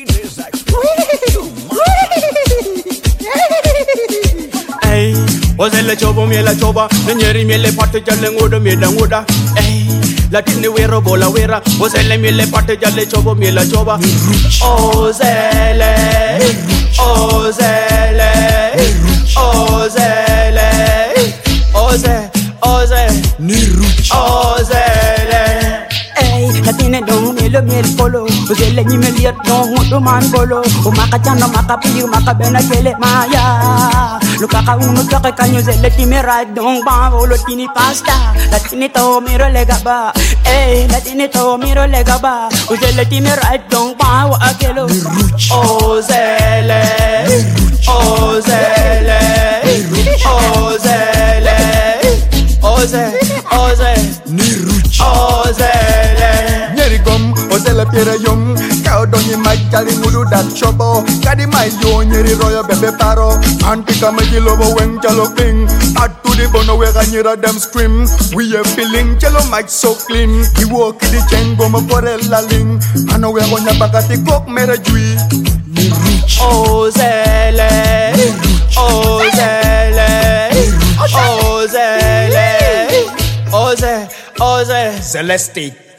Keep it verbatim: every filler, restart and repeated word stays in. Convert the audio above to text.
Hey, Ozella chobo miela choba, Nanyeri miele pate jalle ngoda miela ngoda. Hey, Latini wera bola wera, Ozella miele pate jalle chobo miela choba. Ozelle, Ozelle, Ozelle, Oze, Oze, Ozelle. Latine dong melo miel polo Ozelle ni meliat dong mudo man bolo Umaka chano maka piyu maka bena kele maya Lukaka uno toke kanyo zelle ti mera dong ba Olo tini pasta Latine to miro lega ba Eh latine to miro lega ba Ozelle ti mera dong ba wa akelo Ozelle Ozelle Ozelle Oze Oze Ozelle Nyerigom, Ozella Piera Young, Cow Donny Mike Jali Mudu that chobo, Kadi my yo, Nyeri Roya Bebe Paro, Antika Magilova Weng Jalo Ping, add to the bono where I near them scream. We are feeling Jello Mike so clean. He walk in the chain, Goma Porella Ling, I know we're on your bagati cock mera jui. Ozelle, Ozelle, Ozelle, Oze, Oze, Celeste.